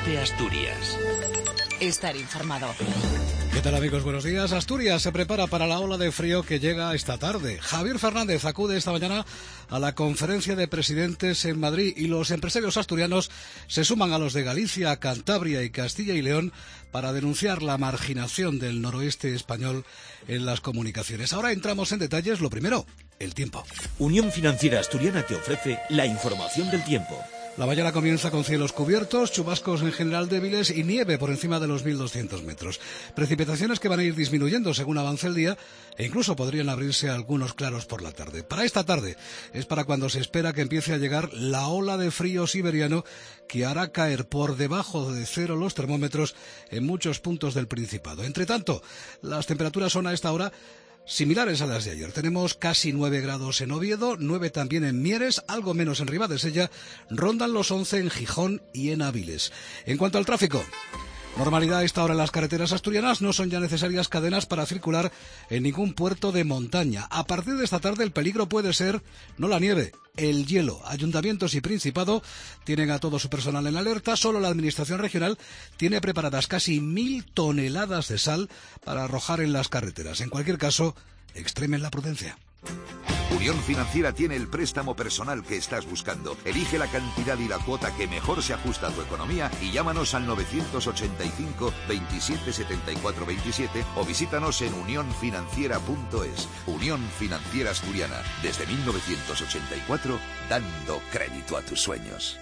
Cope Asturias. Estar informado. ¿Qué tal, amigos? Buenos días. Asturias se prepara para la ola de frío que llega esta tarde. Javier Fernández acude esta mañana a la conferencia de presidentes en Madrid y los empresarios asturianos se suman a los de Galicia, Cantabria y Castilla y León para denunciar la marginación del noroeste español en las comunicaciones. Ahora entramos en detalles. Lo primero, el tiempo. Unión Financiera Asturiana te ofrece la información del tiempo. La mañana comienza con cielos cubiertos, chubascos en general débiles y nieve por encima de los 1.200 metros. Precipitaciones que van a ir disminuyendo según avance el día e incluso podrían abrirse algunos claros por la tarde. Para esta tarde es para cuando se espera que empiece a llegar la ola de frío siberiano que hará caer por debajo de cero los termómetros en muchos puntos del Principado. Entre tanto, las temperaturas son a esta hora similares a las de ayer. Tenemos casi 9 grados en Oviedo, 9 también en Mieres, algo menos en Ribadesella, rondan los 11 en Gijón y en Áviles. En cuanto al tráfico, normalidad a esta hora en las carreteras asturianas, no son ya necesarias cadenas para circular en ningún puerto de montaña. A partir de esta tarde el peligro puede ser, no la nieve, el hielo. Ayuntamientos y Principado tienen a todo su personal en alerta. Solo la Administración regional tiene preparadas casi 1.000 toneladas de sal para arrojar en las carreteras. En cualquier caso, extremen la prudencia. Unión Financiera tiene el préstamo personal que estás buscando. Elige la cantidad y la cuota que mejor se ajusta a tu economía y llámanos al 985 27 74 27 o visítanos en unionfinanciera.es. Unión Financiera Asturiana, desde 1984, dando crédito a tus sueños.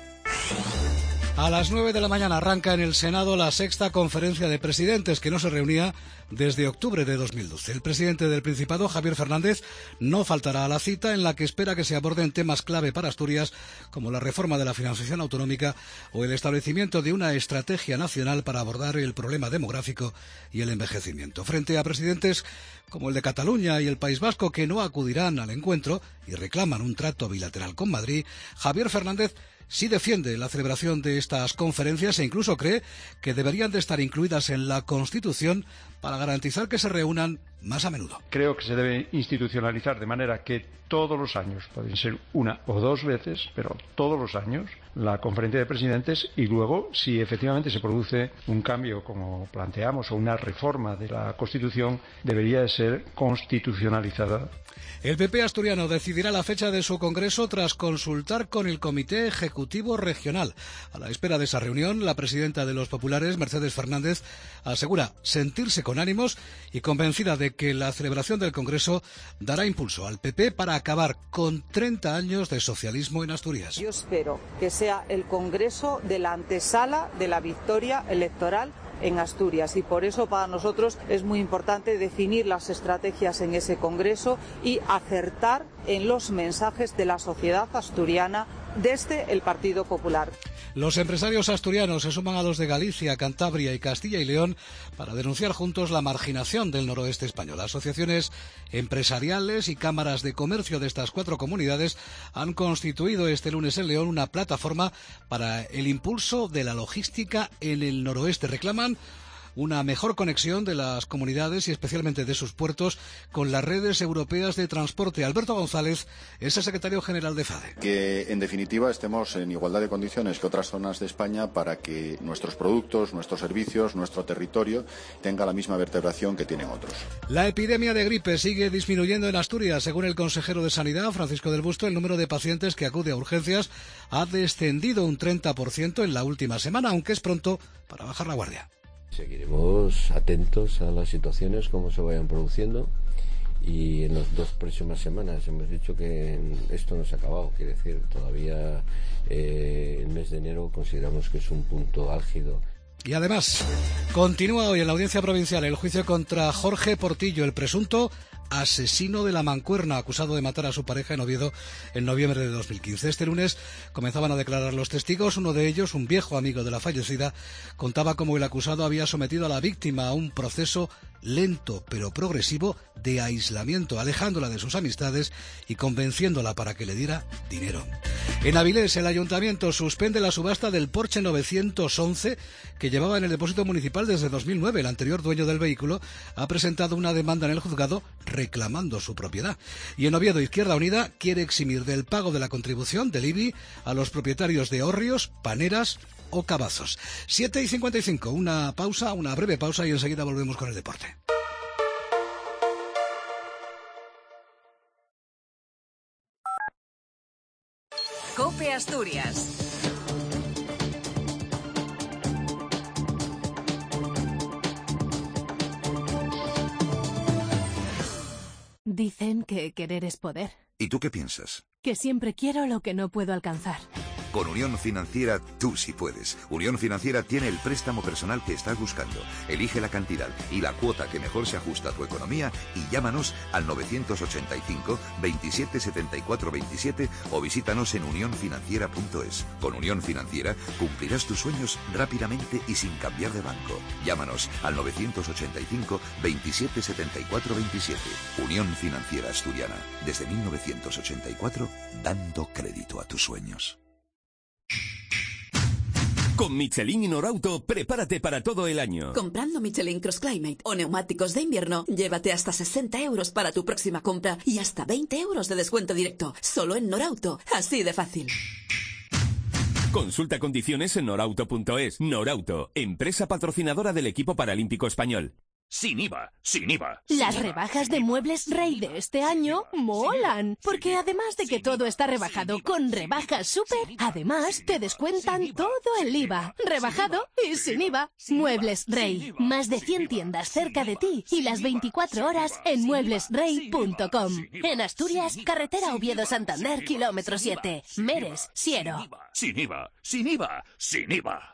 A las 9 de la mañana arranca en el Senado la sexta conferencia de presidentes que no se reunía desde octubre de 2012. El presidente del Principado, Javier Fernández, no faltará a la cita en la que espera que se aborden temas clave para Asturias como la reforma de la financiación autonómica o el establecimiento de una estrategia nacional para abordar el problema demográfico y el envejecimiento. Frente a presidentes como el de Cataluña y el País Vasco que no acudirán al encuentro y reclaman un trato bilateral con Madrid, Javier Fernández sí defiende la celebración de estas conferencias e incluso cree que deberían de estar incluidas en la Constitución para garantizar que se reúnan más a menudo. Creo que se debe institucionalizar de manera que todos los años, pueden ser una o dos veces, pero todos los años, la conferencia de presidentes y luego, si efectivamente se produce un cambio como planteamos o una reforma de la Constitución, debería de ser constitucionalizada. El PP asturiano decidirá la fecha de su congreso tras consultar con el Comité Ejecutivo Regional. A la espera de esa reunión, la presidenta de los populares, Mercedes Fernández, asegura sentirse con ánimos y convencida de que la celebración del congreso dará impulso al PP para acabar con 30 años de socialismo en Asturias. Yo espero que sea el congreso de la antesala de la victoria electoral en Asturias y por eso para nosotros es muy importante definir las estrategias en ese congreso y acertar en los mensajes de la sociedad asturiana desde el Partido Popular. Los empresarios asturianos se suman a los de Galicia, Cantabria y Castilla y León para denunciar juntos la marginación del noroeste español. Asociaciones empresariales y cámaras de comercio de estas 4 comunidades han constituido este lunes en León una plataforma para el impulso de la logística en el noroeste. Reclaman una mejor conexión de las comunidades y especialmente de sus puertos con las redes europeas de transporte. Alberto González es el secretario general de FADE. Que en definitiva estemos en igualdad de condiciones que otras zonas de España para que nuestros productos, nuestros servicios, nuestro territorio tenga la misma vertebración que tienen otros. La epidemia de gripe sigue disminuyendo en Asturias. Según el consejero de Sanidad, Francisco del Busto, el número de pacientes que acude a urgencias ha descendido un 30% en la última semana, aunque es pronto para bajar la guardia. Seguiremos atentos a las situaciones, cómo se vayan produciendo, y en las 2 próximas semanas hemos dicho que esto no se ha acabado, quiere decir, todavía el mes de enero consideramos que es un punto álgido. Y además, continúa hoy en la Audiencia Provincial el juicio contra Jorge Portillo, el presunto asesino de La Mancuerna, acusado de matar a su pareja en Oviedo en noviembre de 2015. Este lunes comenzaban a declarar los testigos. Uno de ellos, un viejo amigo de la fallecida, contaba cómo el acusado había sometido a la víctima a un proceso lento pero progresivo de aislamiento, alejándola de sus amistades y convenciéndola para que le diera dinero. En Avilés, el ayuntamiento suspende la subasta del Porsche 911 que llevaba en el depósito municipal desde 2009. El anterior dueño del vehículo ha presentado una demanda en el juzgado reclamando su propiedad. Y en Oviedo, Izquierda Unida quiere eximir del pago de la contribución del IBI a los propietarios de hórreos, paneras o cabazos. 7:55, una breve pausa y enseguida volvemos con el deporte. COPE Asturias. Dicen que querer es poder. ¿Y tú qué piensas? Que siempre quiero lo que no puedo alcanzar. Con Unión Financiera tú sí puedes. Unión Financiera tiene el préstamo personal que estás buscando. Elige la cantidad y la cuota que mejor se ajusta a tu economía y llámanos al 985 27 74 27 o visítanos en unionfinanciera.es. Con Unión Financiera cumplirás tus sueños rápidamente y sin cambiar de banco. Llámanos al 985 27 74 27. Unión Financiera Asturiana. Desde 1984, dando crédito a tus sueños. Con Michelin y Norauto, prepárate para todo el año. Comprando Michelin Cross Climate o neumáticos de invierno, llévate hasta 60 euros para tu próxima compra y hasta 20 euros de descuento directo. Solo en Norauto. Así de fácil. Consulta condiciones en norauto.es. Norauto, empresa patrocinadora del equipo paralímpico español. Sin IVA, sin IVA. Las rebajas de Muebles Rey de este año molan, porque además de que todo está rebajado con rebajas súper, además te descuentan todo el IVA, rebajado y sin IVA. Muebles Rey, más de 100 tiendas cerca de ti y las 24 horas en mueblesrey.com. En Asturias, carretera Oviedo-Santander, kilómetro 7, Meres, Siero. Sin IVA, sin IVA, sin IVA.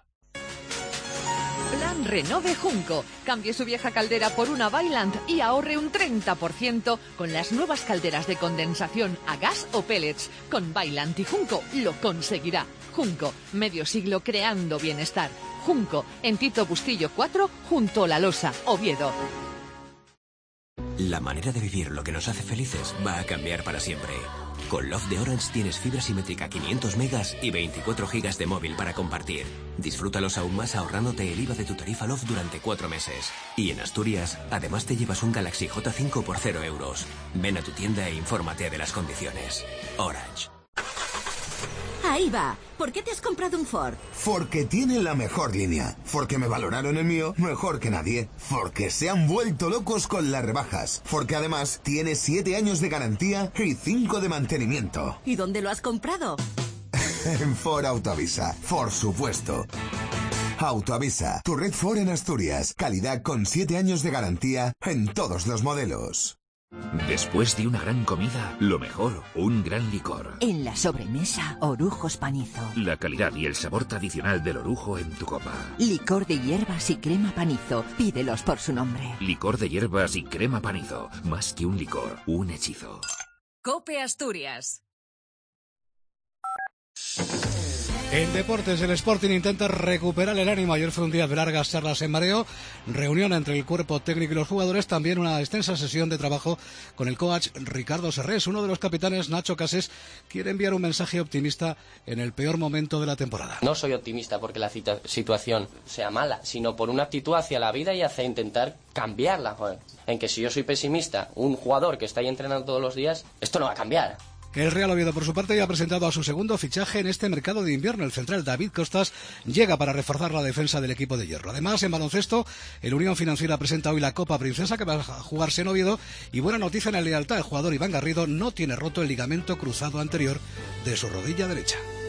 Plan Renove Junco. Cambie su vieja caldera por una Vaillant y ahorre un 30% con las nuevas calderas de condensación a gas o pellets. Con Vaillant y Junco lo conseguirá. Junco, medio siglo creando bienestar. Junco, en Tito Bustillo 4, junto a La Losa, Oviedo. La manera de vivir lo que nos hace felices va a cambiar para siempre. Con Love de Orange tienes fibra simétrica 500 megas y 24 gigas de móvil para compartir. Disfrútalos aún más ahorrándote el IVA de tu tarifa Love durante 4 meses. Y en Asturias, además te llevas un Galaxy J5 por 0 euros. Ven a tu tienda e infórmate de las condiciones. Orange. Ahí va. ¿Por qué te has comprado un Ford? Porque tiene la mejor línea. Porque me valoraron el mío mejor que nadie. Porque se han vuelto locos con las rebajas. Porque además tiene 7 años de garantía y 5 de mantenimiento. ¿Y dónde lo has comprado? En Ford Autoavisa, por supuesto. Autoavisa, tu red Ford en Asturias. Calidad con 7 años de garantía en todos los modelos. Después de una gran comida, lo mejor, un gran licor. En la sobremesa, Orujos Panizo. La calidad y el sabor tradicional del orujo en tu copa. Licor de hierbas y crema Panizo. Pídelos por su nombre. Licor de hierbas y crema Panizo. Más que un licor, un hechizo. COPE Asturias. En deportes, el Sporting intenta recuperar el ánimo. Ayer fue un día de largas charlas en mareo, reunión entre el cuerpo técnico y los jugadores, también una extensa sesión de trabajo con el coach Ricardo Serrés. Uno de los capitanes, Nacho Casés, quiere enviar un mensaje optimista en el peor momento de la temporada. No soy optimista porque la situación sea mala, sino por una actitud hacia la vida y hacia intentar cambiarla. Joder. En que si yo soy pesimista, un jugador que está ahí entrenando todos los días, esto no va a cambiar. El Real Oviedo, por su parte, ya ha presentado a su segundo fichaje en este mercado de invierno. El central David Costas llega para reforzar la defensa del equipo de hierro. Además, en baloncesto, el Unión Financiera presenta hoy la Copa Princesa, que va a jugarse en Oviedo. Y buena noticia en la lealtad, el jugador Iván Garrido no tiene roto el ligamento cruzado anterior de su rodilla derecha.